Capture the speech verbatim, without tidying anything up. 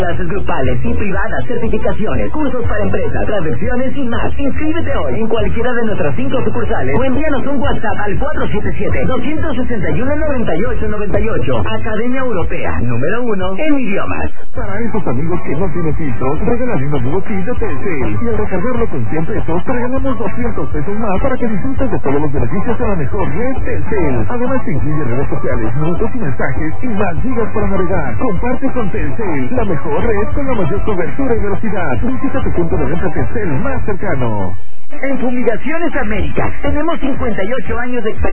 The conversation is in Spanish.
Clases grupales y privadas, certificaciones, cursos para empresas, traducciones y más. Inscríbete hoy en cualquiera de nuestras cinco sucursales o envíanos un WhatsApp al cuatro siete siete, dos seis uno, nueve ocho nueve ocho. Academia Europea, número uno en idiomas. Para esos amigos que no tienen filtros, regalan un nuevo kit de Telcel. Y al recargarlo con cien pesos, te regalamos doscientos pesos más para que disfrutes de todos los beneficios de la mejor red Telcel. Además te incluye redes sociales, minutos y mensajes y más gigas para navegar. Comparte con Telcel, la mejor red con la mayor cobertura y velocidad. Visita tu punto de venta Telcel más cercano. En Fumigaciones América tenemos cincuenta y ocho años de experiencia.